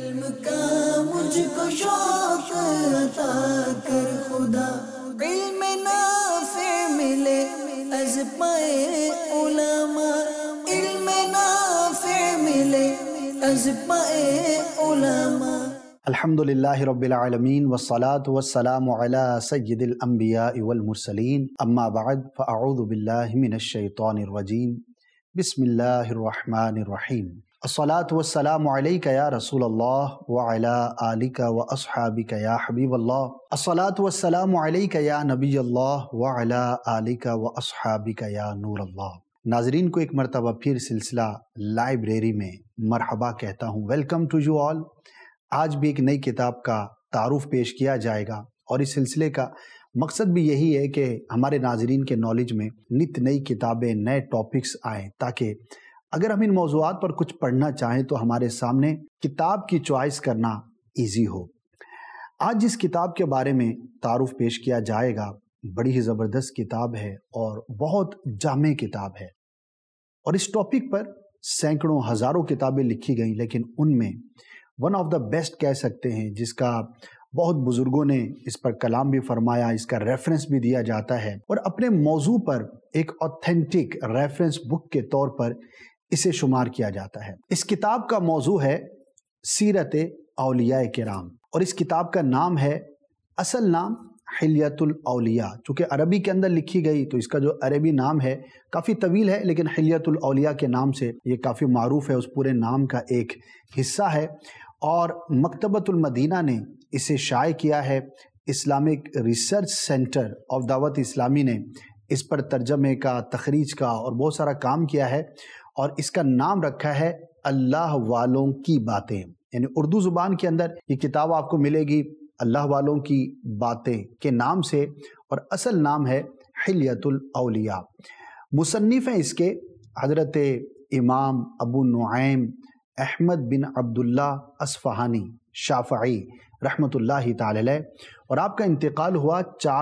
علم کا مجھ کو شوق عطا کر خدا، علم نافع ملے از پائے علماء، علم نافع ملے از پائے علماء۔ الحمدللہ رب العالمین والصلاة والسلام علی سید الانبیاء والمرسلین، اما بعد فاعوذ باللہ من الشیطان الرجیم، بسم اللہ الرحمن الرحیم۔ الصلاة والسلام علیک یا رسول اللہ وعلی آلک واصحابک یا حبیب اللہ، الصلاة والسلام علیک یا نبی اللہ وعلی آلک واصحابک یا نور اللہ۔ ناظرین کو ایک مرتبہ پھر سلسلہ لائبریری میں مرحبا کہتا ہوں، ویلکم ٹو یو آل۔ آج بھی ایک نئی کتاب کا تعارف پیش کیا جائے گا، اور اس سلسلے کا مقصد بھی یہی ہے کہ ہمارے ناظرین کے نالج میں نت نئی کتابیں، نئے ٹاپکس آئیں، تاکہ اگر ہم ان موضوعات پر کچھ پڑھنا چاہیں تو ہمارے سامنے کتاب کی چوائس کرنا ایزی ہو۔ آج جس کتاب کے بارے میں تعارف پیش کیا جائے گا بڑی ہی زبردست کتاب ہے اور بہت جامع کتاب ہے، اور اس ٹاپک پر سینکڑوں ہزاروں کتابیں لکھی گئیں، لیکن ان میں ون آف دا بیسٹ کہہ سکتے ہیں، جس کا بہت بزرگوں نے اس پر کلام بھی فرمایا، اس کا ریفرنس بھی دیا جاتا ہے، اور اپنے موضوع پر ایک اوتھینٹک ریفرنس بک کے طور پر اسے شمار کیا جاتا ہے۔ اس کتاب کا موضوع ہے سیرت اولیاء کرام، اور اس کتاب کا نام ہے، اصل نام حلیۃ الاولیاء، چونکہ عربی کے اندر لکھی گئی تو اس کا جو عربی نام ہے کافی طویل ہے، لیکن حلیۃ الاولیاء کے نام سے یہ کافی معروف ہے، اس پورے نام کا ایک حصہ ہے، اور مکتبۃ المدینہ نے اسے شائع کیا ہے۔ اسلامک ریسرچ سینٹر آف دعوت اسلامی نے اس پر ترجمے کا، تخریج کا اور بہت سارا کام کیا ہے، اور اس کا نام رکھا ہے اللہ والوں کی باتیں، یعنی اردو زبان کے اندر یہ کتاب آپ کو ملے گی اللہ والوں کی باتیں کے نام سے، اور اصل نام ہے حلیۃ الاولیاء۔ مصنف ہیں اس کے حضرت امام ابو نعیم احمد بن عبداللہ اصفہانی شافعی رحمۃ اللہ تعالی علیہ، اور آپ کا انتقال ہوا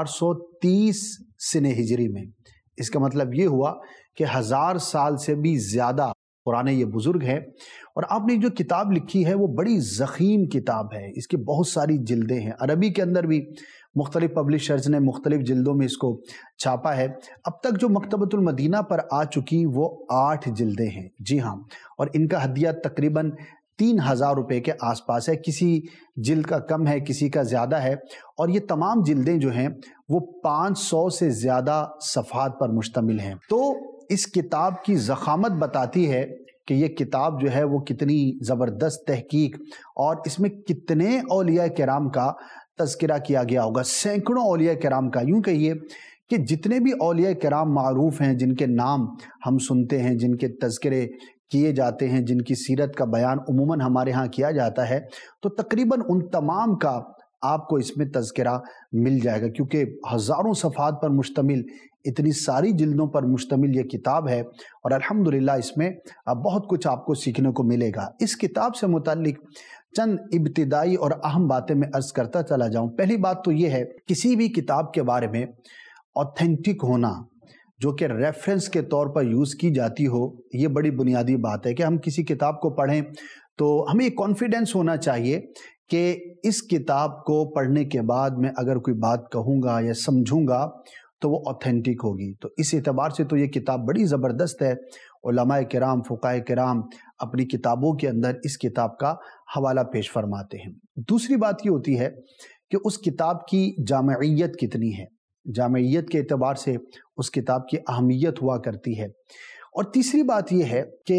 430 سنہ ہجری میں۔ اس کا مطلب یہ ہوا کہ 1000 سال سے بھی زیادہ پرانے یہ بزرگ ہیں، اور آپ نے جو کتاب لکھی ہے وہ بڑی ضخیم کتاب ہے، اس کی بہت ساری جلدیں ہیں، عربی کے اندر بھی مختلف پبلشرز نے مختلف جلدوں میں اس کو چھاپا ہے۔ اب تک جو مکتبۃ المدینہ پر آ چکی وہ 8 جلدیں ہیں، جی ہاں، اور ان کا ہدیہ تقریباً 3000 روپے کے آس پاس ہے، کسی جلد کا کم ہے، کسی کا زیادہ ہے، اور یہ تمام جلدیں جو ہیں وہ 500 سے زیادہ صفحات پر مشتمل ہیں۔ تو اس کتاب کی ضخامت بتاتی ہے کہ یہ کتاب جو ہے وہ کتنی زبردست تحقیق، اور اس میں کتنے اولیاء کرام کا تذکرہ کیا گیا ہوگا، سینکڑوں اولیاء کرام کا۔ یوں کہیے کہ جتنے بھی اولیاء کرام معروف ہیں، جن کے نام ہم سنتے ہیں، جن کے تذکرے کیے جاتے ہیں، جن کی سیرت کا بیان عموماً ہمارے ہاں کیا جاتا ہے، تو تقریباً ان تمام کا آپ کو اس میں تذکرہ مل جائے گا، کیونکہ ہزاروں صفحات پر مشتمل، اتنی ساری جلدوں پر مشتمل یہ کتاب ہے، اور الحمدللہ اس میں بہت کچھ آپ کو سیکھنے کو ملے گا۔ اس کتاب سے متعلق چند ابتدائی اور اہم باتیں میں عرض کرتا چلا جاؤں۔ پہلی بات تو یہ ہے، کسی بھی کتاب کے بارے میں اوتھینٹک ہونا، جو کہ ریفرنس کے طور پر یوز کی جاتی ہو، یہ بڑی بنیادی بات ہے کہ ہم کسی کتاب کو پڑھیں تو ہمیں ایک کانفیڈنس ہونا چاہیے کہ اس کتاب کو پڑھنے کے بعد میں اگر کوئی بات کہوں گا یا سمجھوں گا تو وہ اوتھینٹک ہوگی۔ تو اس اعتبار سے تو یہ کتاب بڑی زبردست ہے۔ علماء کرام، فقہاء کرام اپنی کتابوں کے اندر اس کتاب کا حوالہ پیش فرماتے ہیں۔ دوسری بات یہ ہوتی ہے کہ اس کتاب کی جامعیت کتنی ہے، جامعیت کے اعتبار سے اس کتاب کی اہمیت ہوا کرتی ہے۔ اور تیسری بات یہ ہے کہ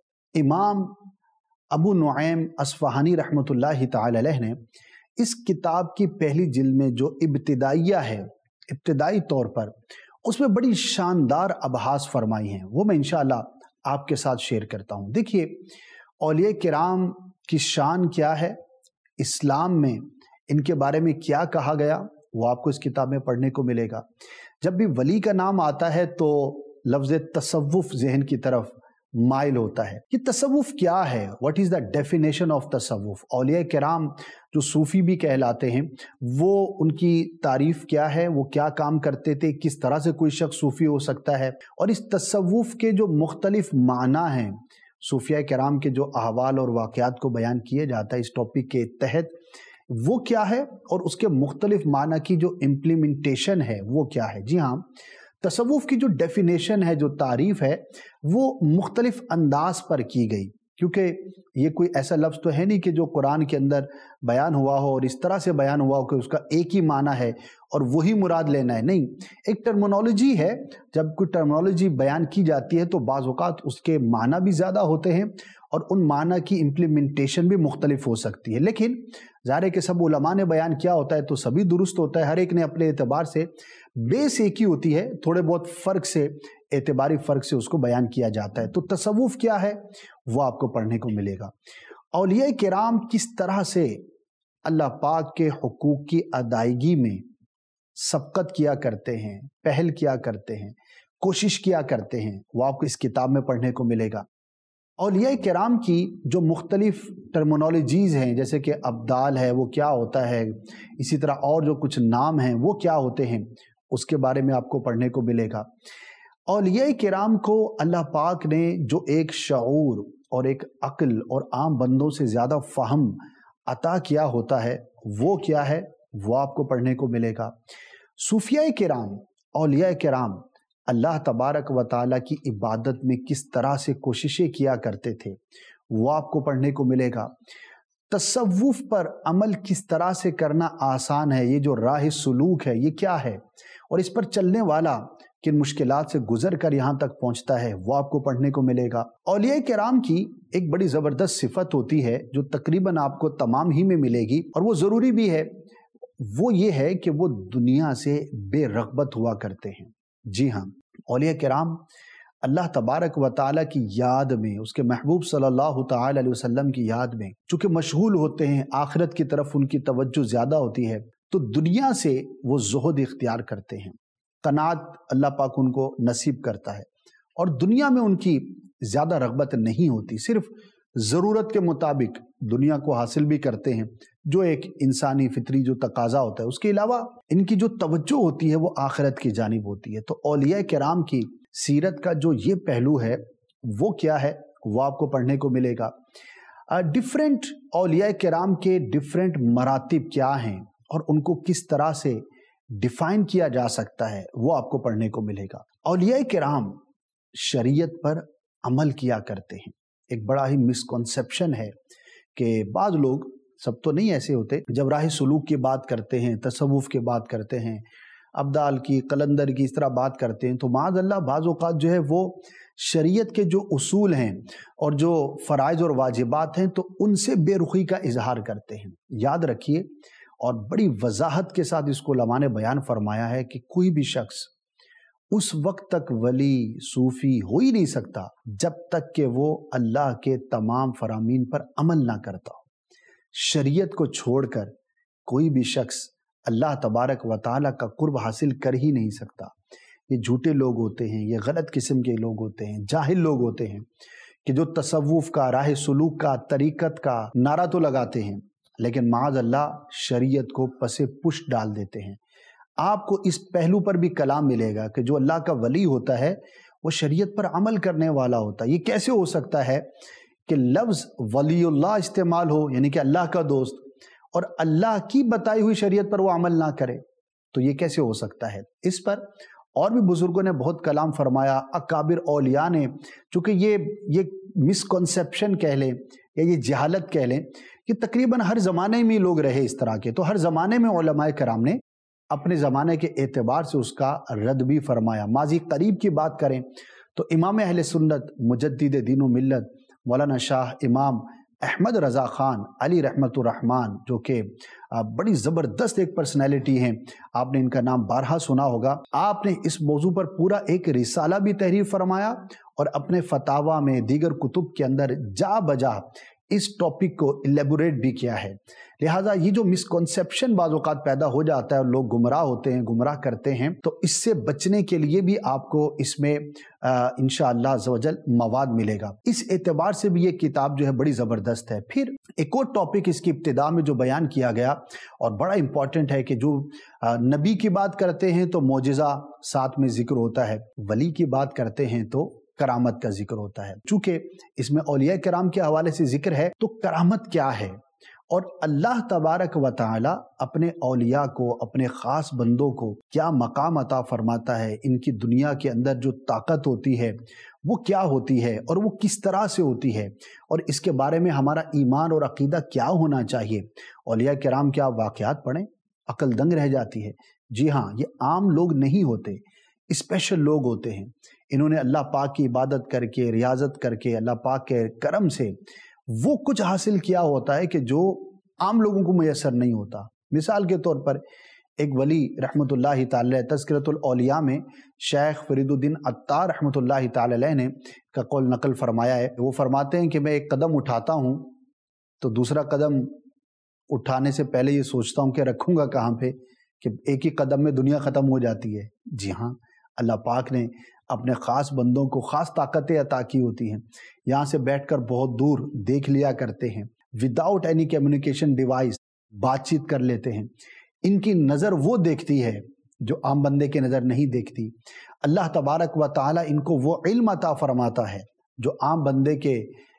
امام ابو نعیم اصفہانی رحمۃ اللہ تعالی علیہ نے اس کتاب کی پہلی جلد میں جو ابتدائیہ ہے، ابتدائی طور پر اس میں بڑی شاندار ابحاث فرمائی ہیں، وہ میں انشاءاللہ آپ کے ساتھ شیئر کرتا ہوں۔ دیکھیے، اولیاء کرام کی شان کیا ہے، اسلام میں ان کے بارے میں کیا کہا گیا، وہ آپ کو اس کتاب میں پڑھنے کو ملے گا۔ جب بھی ولی کا نام آتا ہے تو لفظ تصوف ذہن کی طرف مائل ہوتا ہے۔ یہ تصوف کیا ہے؟ What is the definition of تصوف؟ اولیاء کرام جو صوفی بھی کہلاتے ہیں، وہ ان کی تعریف کیا ہے، وہ کیا کام کرتے تھے، کس طرح سے کوئی شخص صوفی ہو سکتا ہے، اور اس تصوف کے جو مختلف معنی ہیں صوفیہ کرام کے جو احوال اور واقعات کو بیان کیا جاتا ہے اس ٹاپک کے تحت، وہ کیا ہے اور اس کے مختلف معنی کی جو امپلیمنٹیشن ہے وہ کیا ہے۔ جی ہاں، تصوف کی جو ڈیفینیشن ہے، جو تعریف ہے، وہ مختلف انداز پر کی گئی، کیونکہ یہ کوئی ایسا لفظ تو ہے نہیں کہ جو قرآن کے اندر بیان ہوا ہو اور اس طرح سے بیان ہوا ہو کہ اس کا ایک ہی معنی ہے اور وہی مراد لینا ہے۔ نہیں، ایک ٹرمنالوجی ہے۔ جب کوئی ٹرمنالوجی بیان کی جاتی ہے تو بعض اوقات اس کے معنی بھی زیادہ ہوتے ہیں اور ان معنی کی امپلیمنٹیشن بھی مختلف ہو سکتی ہے، لیکن ظاہر ہے کہ سب علماء نے بیان کیا ہوتا ہے تو سبھی درست ہوتا ہے، ہر ایک نے اپنے اعتبار سے، بیس ایک ہی ہوتی ہے، تھوڑے بہت فرق سے، اعتباری فرق سے اس کو بیان کیا جاتا ہے۔ تو تصوف کیا ہے وہ آپ کو پڑھنے کو ملے گا۔ اولیاء کرام کس طرح سے اللہ پاک کے حقوق کی ادائیگی میں سبقت کیا کرتے ہیں، پہل کیا کرتے ہیں، کوشش کیا کرتے ہیں، وہ آپ کو اس کتاب میں پڑھنے کو ملے گا۔ اولیاء کرام کی جو مختلف ٹرمنالوجیز ہیں، جیسے کہ ابدال ہے وہ کیا ہوتا ہے، اسی طرح اور جو کچھ نام ہیں وہ کیا ہوتے ہیں، اس کے بارے میں آپ کو پڑھنے کو ملے گا۔ اولیاء کرام کو اللہ پاک نے جو ایک شعور اور ایک عقل اور عام بندوں سے زیادہ فہم عطا کیا ہوتا ہے، وہ کیا ہے وہ آپ کو پڑھنے کو ملے گا۔ صوفیاء کرام، اولیاء کرام اللہ تبارک و تعالیٰ کی عبادت میں کس طرح سے کوششیں کیا کرتے تھے وہ آپ کو پڑھنے کو ملے گا۔ تصوف پر عمل کس طرح سے کرنا آسان ہے، یہ جو راہ سلوک ہے یہ کیا ہے، اور اس پر چلنے والا کن مشکلات سے گزر کر یہاں تک پہنچتا ہے وہ آپ کو پڑھنے کو ملے گا۔ اولیاء کرام کی ایک بڑی زبردست صفت ہوتی ہے جو تقریباً آپ کو تمام ہی میں ملے گی اور وہ ضروری بھی ہے، وہ یہ ہے کہ وہ دنیا سے بے رغبت ہوا کرتے ہیں۔ جی ہاں، اولیاء کرام اللہ تبارک و تعالیٰ کی یاد میں، اس کے محبوب صلی اللہ تعالی علیہ وسلم کی یاد میں چونکہ مشغول ہوتے ہیں، آخرت کی طرف ان کی توجہ زیادہ ہوتی ہے، تو دنیا سے وہ زہد اختیار کرتے ہیں، قناعت اللہ پاک ان کو نصیب کرتا ہے، اور دنیا میں ان کی زیادہ رغبت نہیں ہوتی، صرف ضرورت کے مطابق دنیا کو حاصل بھی کرتے ہیں، جو ایک انسانی فطری جو تقاضا ہوتا ہے، اس کے علاوہ ان کی جو توجہ ہوتی ہے وہ آخرت کی جانب ہوتی ہے۔ تو اولیاء کرام کی سیرت کا جو یہ پہلو ہے وہ کیا ہے وہ آپ کو پڑھنے کو ملے گا۔ ڈیفرنٹ اولیاء کرام کے ڈیفرنٹ مراتب کیا ہیں اور ان کو کس طرح سے ڈیفائن کیا جا سکتا ہے وہ آپ کو پڑھنے کو ملے گا۔ اولیاء کرام شریعت پر عمل کیا کرتے ہیں۔ ایک بڑا ہی مسکنسیپشن ہے کہ بعض لوگ، سب تو نہیں ایسے ہوتے، جب راہ سلوک کی بات کرتے ہیں، تصوف کی بات کرتے ہیں، ابدال کی، قلندر کی، اس طرح بات کرتے ہیں، تو معاذ اللہ بعض اوقات جو ہے وہ شریعت کے جو اصول ہیں اور جو فرائض اور واجبات ہیں تو ان سے بے رخی کا اظہار کرتے ہیں۔ یاد رکھیے، اور بڑی وضاحت کے ساتھ اس کو علماء نے بیان فرمایا ہے کہ کوئی بھی شخص اس وقت تک ولی صوفی ہو ہی نہیں سکتا جب تک کہ وہ اللہ کے تمام فرامین پر عمل نہ کرتا ہو۔ شریعت کو چھوڑ کر کوئی بھی شخص اللہ تبارک و تعالیٰ کا قرب حاصل کر ہی نہیں سکتا۔ یہ جھوٹے لوگ ہوتے ہیں، یہ غلط قسم کے لوگ ہوتے ہیں، جاہل لوگ ہوتے ہیں کہ جو تصوف کا، راہ سلوک کا، طریقت کا نعرہ تو لگاتے ہیں لیکن معاذ اللہ شریعت کو پس پش ڈال دیتے ہیں۔ آپ کو اس پہلو پر بھی کلام ملے گا کہ جو اللہ کا ولی ہوتا ہے وہ شریعت پر عمل کرنے والا ہوتا ہے۔ یہ کیسے ہو سکتا ہے کہ لفظ ولی اللہ استعمال ہو، یعنی کہ اللہ کا دوست، اور اللہ کی بتائی ہوئی شریعت پر وہ عمل نہ کرے؟ تو یہ کیسے ہو سکتا ہے؟ اس پر اور بھی بزرگوں نے بہت کلام فرمایا، اکابر اولیاء نے، چونکہ یہ مسکنسیپشن کہہ لیں یا یہ جہالت کہہ لیں، کہ تقریباً ہر زمانے میں لوگ رہے اس طرح کے، تو ہر زمانے میں علماء کرام نے اپنے زمانے کے اعتبار سے اس کا رد بھی فرمایا۔ ماضی قریب کی بات کریں تو امام اہل سنت، مجدد دین و ملت، مولانا شاہ امام احمد رضا خان علی رحمت الرحمن، جو کہ بڑی زبردست ایک پرسنالٹی ہیں، آپ نے ان کا نام بارہا سنا ہوگا۔ آپ نے اس موضوع پر پورا ایک رسالہ بھی تحریر فرمایا اور اپنے فتاویٰ میں، دیگر کتب کے اندر جا بجا اس ٹاپک کو الیبوریٹ بھی کیا ہے۔ لہٰذا یہ جو مسکنسیپشن بعض اوقات پیدا ہو جاتا ہے اور لوگ گمراہ ہوتے ہیں، گمراہ کرتے ہیں، تو اس سے بچنے کے لیے بھی آپ کو اس میں انشاءاللہ عز و جل مواد ملے گا۔ اس اعتبار سے بھی یہ کتاب جو ہے بڑی زبردست ہے۔ پھر ایک اور ٹاپک اس کی ابتدا میں جو بیان کیا گیا اور بڑا امپورٹنٹ ہے کہ جو نبی کی بات کرتے ہیں تو معجزہ ساتھ میں ذکر ہوتا ہے، ولی کی بات کرتے ہیں تو کرامت کا ذکر ہوتا ہے۔ چونکہ اس میں اولیاء کرام کے حوالے سے ذکر ہے تو کرامت کیا ہے، اور اللہ تبارک و تعالی اپنے اولیاء کو، اپنے خاص بندوں کو کیا مقام عطا فرماتا ہے، ان کی دنیا کے اندر جو طاقت ہوتی ہے وہ کیا ہوتی ہے اور وہ کس طرح سے ہوتی ہے، اور اس کے بارے میں ہمارا ایمان اور عقیدہ کیا ہونا چاہیے۔ اولیاء کرام کے آپ واقعات پڑھیں، عقل دنگ رہ جاتی ہے۔ جی ہاں، یہ عام لوگ نہیں ہوتے، اسپیشل لوگ ہوتے ہیں۔ انہوں نے اللہ پاک کی عبادت کر کے، ریاضت کر کے، اللہ پاک کے کرم سے وہ کچھ حاصل کیا ہوتا ہے کہ جو عام لوگوں کو میسر نہیں ہوتا۔ مثال کے طور پر ایک ولی رحمۃ اللہ تعالی تذکرۃ الاولیاء میں شیخ فرید الدین عطار رحمۃ اللہ تعالی علیہ نے کا قول نقل فرمایا ہے۔ وہ فرماتے ہیں کہ میں ایک قدم اٹھاتا ہوں تو دوسرا قدم اٹھانے سے پہلے یہ سوچتا ہوں کہ رکھوں گا کہاں پہ، کہ ایک ہی قدم میں دنیا ختم ہو جاتی ہے۔ جی ہاں، اللہ پاک نے اپنے خاص بندوں کو خاص طاقتیں عطا کی ہوتی ہیں۔ یہاں سے بیٹھ کر بہت دور دیکھ لیا کرتے ہیں، وداؤٹ اینی کمیونیکیشن ڈیوائس بات چیت کر لیتے ہیں۔ ان کی نظر وہ دیکھتی ہے جو عام بندے کی نظر نہیں دیکھتی۔ اللہ تبارک و تعالی ان کو وہ علم عطا فرماتا ہے جو عام بندے کے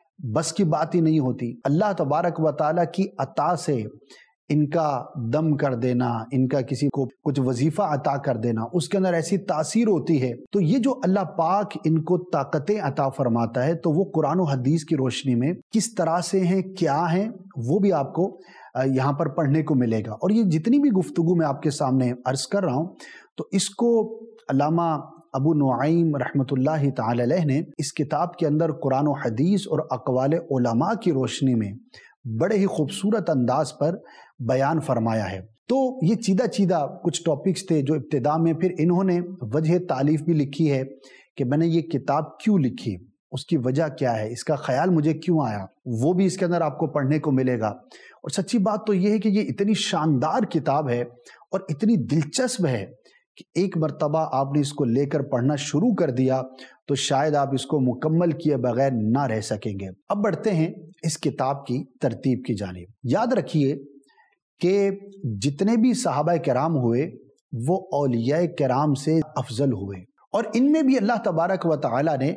بس کی بات ہی نہیں ہوتی۔ اللہ تبارک و تعالی کی عطا سے ان کا دم کر دینا، ان کا کسی کو کچھ وظیفہ عطا کر دینا، اس کے اندر ایسی تاثیر ہوتی ہے۔ تو یہ جو اللہ پاک ان کو طاقتیں عطا فرماتا ہے تو وہ قرآن و حدیث کی روشنی میں کس طرح سے ہیں، کیا ہیں، وہ بھی آپ کو یہاں پر پڑھنے کو ملے گا۔ اور یہ جتنی بھی گفتگو میں آپ کے سامنے عرض کر رہا ہوں تو اس کو علامہ ابو نعیم رحمۃ اللہ تعالی علیہ نے اس کتاب کے اندر قرآن و حدیث اور اقوال علماء کی روشنی میں بڑے ہی خوبصورت انداز پر بیان فرمایا ہے۔ تو یہ چیدہ کچھ ٹاپکس تھے جو ابتدا میں، پھر انہوں نے وجہ تالیف بھی لکھی ہے کہ میں نے یہ کتاب کیوں لکھی، اس کی وجہ کیا ہے، اس کا خیال مجھے کیوں آیا، وہ بھی اس کے اندر آپ کو پڑھنے کو ملے گا۔ اور سچی بات تو یہ ہے کہ یہ اتنی شاندار کتاب ہے اور اتنی دلچسپ ہے کہ ایک مرتبہ آپ نے اس کو لے کر پڑھنا شروع کر دیا تو شاید آپ اس کو مکمل کیے بغیر نہ رہ سکیں گے۔ اب بڑھتے ہیں اس کتاب کی ترتیب کی جانب۔ یاد رکھیے کہ جتنے بھی صحابہ کرام ہوئے وہ اولیاء کرام سے افضل ہوئے، اور ان میں بھی اللہ تبارک و تعالی نے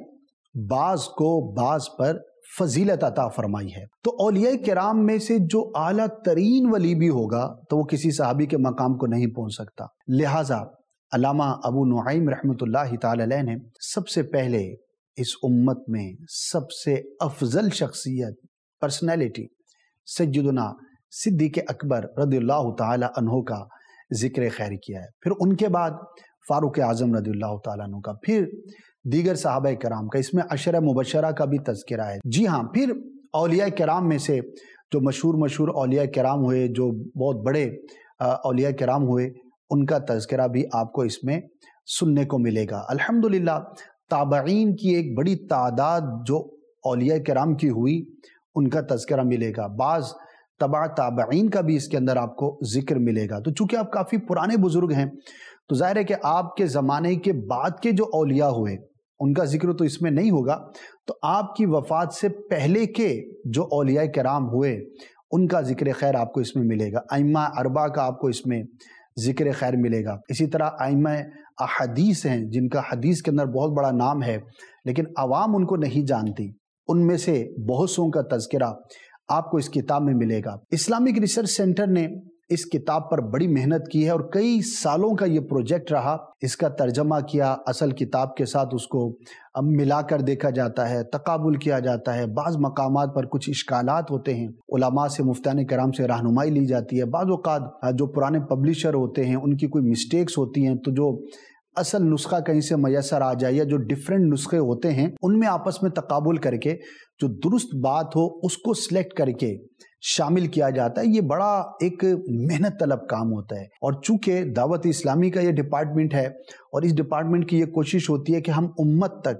بعض کو بعض پر فضیلت عطا فرمائی ہے۔ تو اولیاء کرام میں سے جو اعلیٰ ترین ولی بھی ہوگا تو وہ کسی صحابی کے مقام کو نہیں پہنچ سکتا۔ لہٰذا علامہ ابو نعیم رحمۃ اللہ تعالی علیہ نے سب سے پہلے اس امت میں سب سے افضل شخصیت، پرسنالٹی، سیدنا صدیق اکبر رضی اللہ تعالی عنہ کا ذکر خیر کیا ہے، پھر ان کے بعد فاروق اعظم رضی اللہ تعالیٰ عنہ کا، پھر دیگر صحابہ کرام کا، اس میں عشرہ مبشرہ کا بھی تذکرہ ہے۔ جی ہاں، پھر اولیاء کرام میں سے جو مشہور اولیاء کرام ہوئے، جو بہت بڑے اولیاء کرام ہوئے، ان کا تذکرہ بھی آپ کو اس میں سننے کو ملے گا۔ الحمدللہ تابعین کی ایک بڑی تعداد جو اولیاء کرام کی ہوئی ان کا تذکرہ ملے گا، بعض تبع تابعین کا بھی اس کے اندر آپ کو ذکر ملے گا۔ تو چونکہ آپ کافی پرانے بزرگ ہیں تو ظاہر ہے کہ آپ کے زمانے کے بعد کے جو اولیاء ہوئے ان کا ذکر تو اس میں نہیں ہوگا، تو آپ کی وفات سے پہلے کے جو اولیاء کرام ہوئے ان کا ذکر خیر آپ کو اس میں ملے گا۔ ائمہ اربعہ کا آپ کو اس میں ذکر خیر ملے گا۔ اسی طرح ائمہ احادیث ہیں جن کا حدیث کے اندر بہت بڑا نام ہے لیکن عوام ان کو نہیں جانتی، ان میں سے بہت سوں کا تذکرہ آپ کو اس کتاب میں ملے گا۔ اسلامک ریسرچ سینٹر نے اس کتاب پر بڑی محنت کی ہے اور کئی سالوں کا یہ پروجیکٹ رہا، اس کا ترجمہ کیا، اصل کتاب کے ساتھ اس کو ملا کر دیکھا جاتا ہے، تقابل کیا جاتا ہے، بعض مقامات پر کچھ اشکالات ہوتے ہیں، علماء سے، مفتیان کرام سے رہنمائی لی جاتی ہے، بعض اوقات جو پرانے پبلشر ہوتے ہیں ان کی کوئی مسٹیکس ہوتی ہیں تو جو اصل نسخہ کہیں سے میسر آ جائے یا جو ڈیفرنٹ نسخے ہوتے ہیں ان میں آپس میں تقابل کر کے جو درست بات ہو اس کو سلیکٹ کر کے شامل کیا جاتا ہے۔ یہ بڑا ایک محنت طلب کام ہوتا ہے، اور چونکہ دعوت اسلامی کا یہ ڈپارٹمنٹ ہے اور اس ڈپارٹمنٹ کی یہ کوشش ہوتی ہے کہ ہم امت تک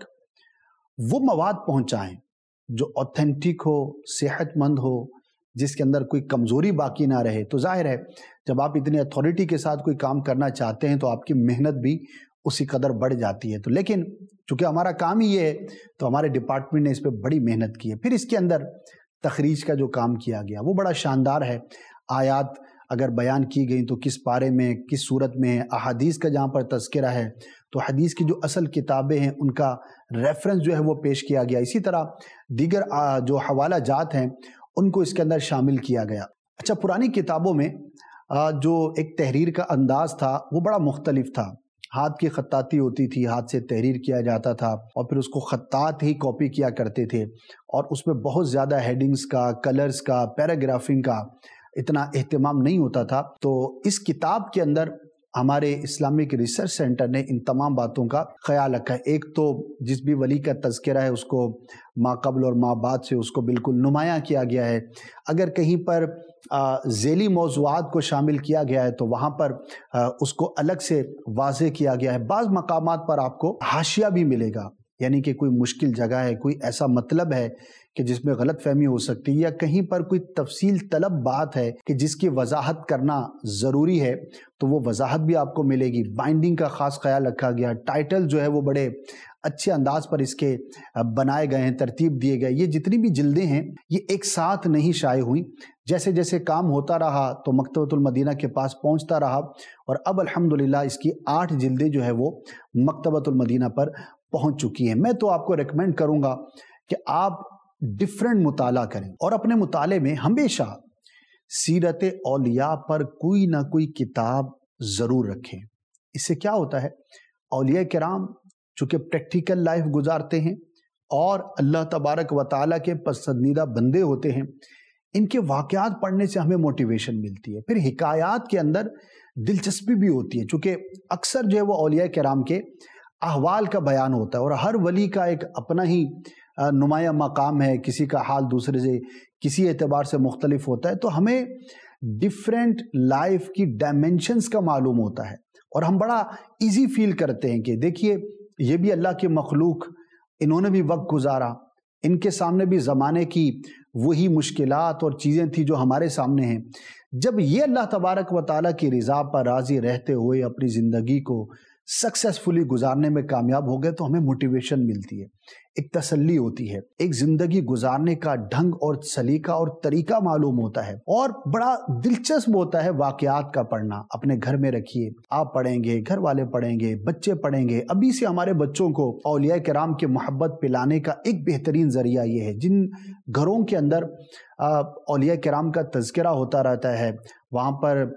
وہ مواد پہنچائیں جو اوتھینٹک ہو، صحت مند ہو، جس کے اندر کوئی کمزوری باقی نہ رہے۔ تو ظاہر ہے جب آپ اتنی اتھارٹی کے ساتھ کوئی کام کرنا چاہتے ہیں تو آپ کی محنت بھی اسی قدر بڑھ جاتی ہے۔ تو لیکن چونکہ ہمارا کام ہی یہ ہے تو ہمارے ڈپارٹمنٹ نے اس پہ بڑی محنت کی ہے۔ پھر اس کے اندر تخریج کا جو کام کیا گیا وہ بڑا شاندار ہے۔ آیات اگر بیان کی گئی تو کس پارے میں، کس صورت میں، احادیث کا جہاں پر تذکرہ ہے تو حدیث کی جو اصل کتابیں ہیں ان کا ریفرنس جو ہے وہ پیش کیا گیا. اسی طرح دیگر جو حوالہ جات ہیں ان کو اس کے اندر شامل کیا گیا. اچھا، پرانی کتابوں میں جو ایک تحریر کا انداز تھا وہ بڑا مختلف تھا. ہاتھ کی خطاطی ہوتی تھی، ہاتھ سے تحریر کیا جاتا تھا اور پھر اس کو خطاط ہی کاپی کیا کرتے تھے، اور اس میں بہت زیادہ ہیڈنگز کا، کلرز کا، پیراگرافنگ کا اتنا اہتمام نہیں ہوتا تھا. تو اس کتاب کے اندر ہمارے اسلامک ریسرچ سینٹر نے ان تمام باتوں کا خیال رکھا ہے. ایک تو جس بھی ولی کا تذکرہ ہے اس کو ما قبل اور ما بعد سے اس کو بالکل نمایاں کیا گیا ہے. اگر کہیں پر ذیلی موضوعات کو شامل کیا گیا ہے تو وہاں پر اس کو الگ سے واضح کیا گیا ہے. بعض مقامات پر آپ کو حاشیہ بھی ملے گا، یعنی کہ کوئی مشکل جگہ ہے، کوئی ایسا مطلب ہے کہ جس میں غلط فہمی ہو سکتی ہے، یا کہیں پر کوئی تفصیل طلب بات ہے کہ جس کی وضاحت کرنا ضروری ہے تو وہ وضاحت بھی آپ کو ملے گی. بائنڈنگ کا خاص خیال رکھا گیا. ٹائٹل جو ہے وہ بڑے اچھے انداز پر اس کے بنائے گئے ہیں، ترتیب دیے گئے. یہ جتنی بھی جلدیں ہیں یہ ایک ساتھ نہیں شائع ہوئیں. جیسے جیسے کام ہوتا رہا تو مکتبۃ المدینہ کے پاس پہنچتا رہا، اور اب الحمدللہ اس کی 8 جلدیں جو ہے وہ مکتبۃ المدینہ پر پہنچ چکی ہیں. میں تو آپ کو ریکمینڈ کروں گا کہ آپ ڈیفرنٹ مطالعہ کریں، اور اپنے مطالعے میں ہمیشہ سیرت اولیاء پر کوئی نہ کوئی کتاب ضرور رکھیں. اس سے کیا ہوتا ہے، اولیاء کرام چونکہ پریکٹیکل لائف گزارتے ہیں اور اللہ تبارک و تعالیٰ کے پسندیدہ بندے ہوتے ہیں، ان کے واقعات پڑھنے سے ہمیں موٹیویشن ملتی ہے. پھر حکایات کے اندر دلچسپی بھی ہوتی ہے، چونکہ اکثر جو ہے وہ اولیاء کرام کے احوال کا بیان ہوتا ہے، اور ہر ولی کا ایک اپنا ہی نمایاں مقام ہے، کسی کا حال دوسرے سے کسی اعتبار سے مختلف ہوتا ہے. تو ہمیں ڈیفرنٹ لائف کی ڈائمینشنز کا معلوم ہوتا ہے، اور ہم بڑا ایزی فیل کرتے ہیں کہ دیکھیے یہ بھی اللہ کی مخلوق، انہوں نے بھی وقت گزارا، ان کے سامنے بھی زمانے کی وہی مشکلات اور چیزیں تھیں جو ہمارے سامنے ہیں. جب یہ اللہ تبارک و تعالیٰ کی رضا پر راضی رہتے ہوئے اپنی زندگی کو سکسیسفلی گزارنے میں کامیاب ہو گئے تو ہمیں موٹیویشن ملتی ہے، ایک تسلی ہوتی ہے، ایک زندگی گزارنے کا ڈھنگ اور سلیقہ اور طریقہ معلوم ہوتا ہے، اور بڑا دلچسپ ہوتا ہے واقعات کا پڑھنا. اپنے گھر میں رکھیے، آپ پڑھیں گے، گھر والے پڑھیں گے، بچے پڑھیں گے. ابھی سے ہمارے بچوں کو اولیاء کرام کی محبت پلانے کا ایک بہترین ذریعہ یہ ہے. جن گھروں کے اندر اولیاء کرام کا تذکرہ ہوتا رہتا ہے، وہاں پر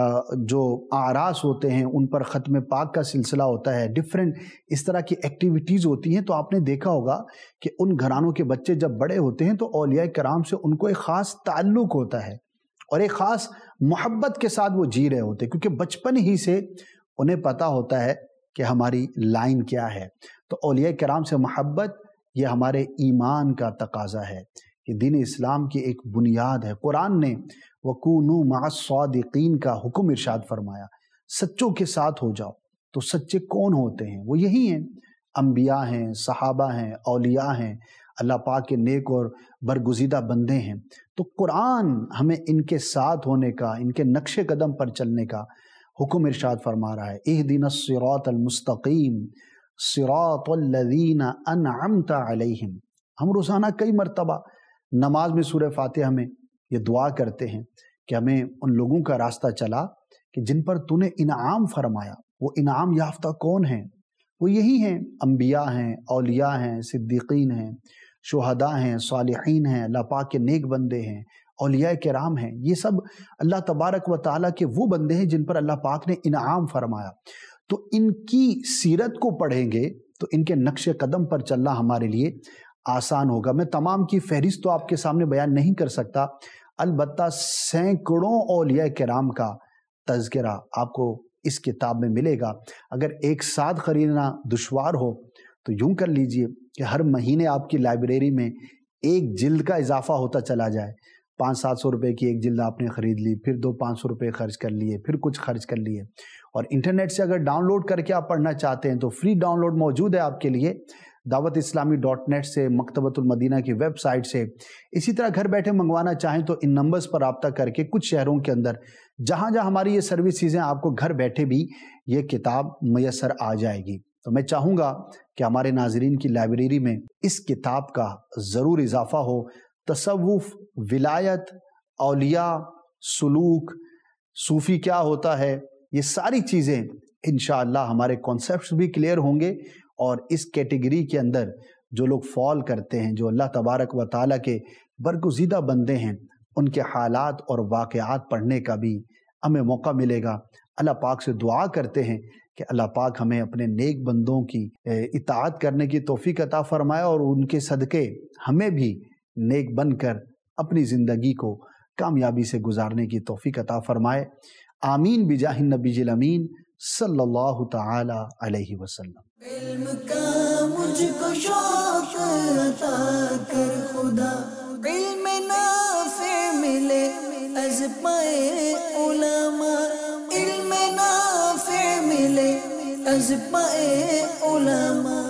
جو اعراس ہوتے ہیں ان پر ختم پاک کا سلسلہ ہوتا ہے، ڈیفرنٹ اس طرح کی ایکٹیویٹیز ہوتی ہیں، تو آپ نے دیکھا ہوگا کہ ان گھرانوں کے بچے جب بڑے ہوتے ہیں تو اولیاء کرام سے ان کو ایک خاص تعلق ہوتا ہے اور ایک خاص محبت کے ساتھ وہ جی رہے ہوتے ہیں، کیونکہ بچپن ہی سے انہیں پتا ہوتا ہے کہ ہماری لائن کیا ہے. تو اولیاء کرام سے محبت یہ ہمارے ایمان کا تقاضا ہے، یہ دین اسلام کی ایک بنیاد ہے. قرآن نے وَكُونُوا مَعَ الصَّادِقِينَ کا حکم ارشاد فرمایا، سچوں کے ساتھ ہو جاؤ. تو سچے کون ہوتے ہیں؟ وہ یہی ہیں، انبیاء ہیں، صحابہ ہیں، اولیاء ہیں، اللہ پاک کے نیک اور برگزیدہ بندے ہیں. تو قرآن ہمیں ان کے ساتھ ہونے کا، ان کے نقش قدم پر چلنے کا حکم ارشاد فرما رہا ہے. اهدنا الصراط المستقیم صراط الذین انعمت علیہم. ہم روزانہ کئی مرتبہ نماز میں سورہ فاتحہ میں یہ دعا کرتے ہیں کہ ہمیں ان لوگوں کا راستہ چلا کہ جن پر تو نے انعام فرمایا. وہ انعام یافتہ کون ہیں؟ وہ یہی ہیں، انبیاء ہیں، اولیاء ہیں، صدیقین ہیں، شہداء ہیں، صالحین ہیں، اللہ پاک کے نیک بندے ہیں، اولیاء کرام ہیں. یہ سب اللہ تبارک و تعالیٰ کے وہ بندے ہیں جن پر اللہ پاک نے انعام فرمایا. تو ان کی سیرت کو پڑھیں گے تو ان کے نقش قدم پر چلنا ہمارے لیے آسان ہوگا. میں تمام کی فہرست تو آپ کے سامنے بیان نہیں کر سکتا، البتہ سینکڑوں اولیاء کرام کا تذکرہ آپ کو اس کتاب میں ملے گا. اگر ایک ساتھ خریدنا دشوار ہو تو یوں کر لیجئے کہ ہر مہینے آپ کی لائبریری میں ایک جلد کا اضافہ ہوتا چلا جائے. 500-700 روپے کی ایک جلد آپ نے خرید لی، پھر 200-500 روپے خرچ کر لیے، پھر کچھ خرچ کر لیے. اور انٹرنیٹ سے اگر ڈاؤن لوڈ کر کے آپ پڑھنا چاہتے ہیں تو فری ڈاؤن لوڈ موجود ہے آپ کے لیے dawatIslami.net سے، مکتبۃ المدینہ کی ویب سائٹ سے. اسی طرح گھر بیٹھے منگوانا چاہیں تو ان نمبرز پر رابطہ کر کے کچھ شہروں کے اندر جہاں جہاں ہماری یہ سروس چیزیں آپ کو گھر بیٹھے بھی یہ کتاب میسر آ جائے گی. تو میں چاہوں گا کہ ہمارے ناظرین کی لائبریری میں اس کتاب کا ضرور اضافہ ہو. تصوف، ولایت، اولیاء، سلوک، صوفی کیا ہوتا ہے، یہ ساری چیزیں انشاءاللہ ہمارے کانسیپٹس بھی کلیئر ہوں گے، اور اس کیٹیگری کے اندر جو لوگ فال کرتے ہیں، جو اللہ تبارک و تعالیٰ کے برگزیدہ بندے ہیں، ان کے حالات اور واقعات پڑھنے کا بھی ہمیں موقع ملے گا۔ اللہ پاک سے دعا کرتے ہیں کہ اللہ پاک ہمیں اپنے نیک بندوں کی اطاعت کرنے کی توفیق عطا فرمائے، اور ان کے صدقے ہمیں بھی نیک بن کر اپنی زندگی کو کامیابی سے گزارنے کی توفیق عطا فرمائے۔ آمین بجاہ النبی الامین صلی اللہ تعالی علیہ وسلم۔ علم کا مجھ کو شوق عطا کر خدا، علم نافع ملے از پائے علماء، علم نافع ملے از پائے علماء۔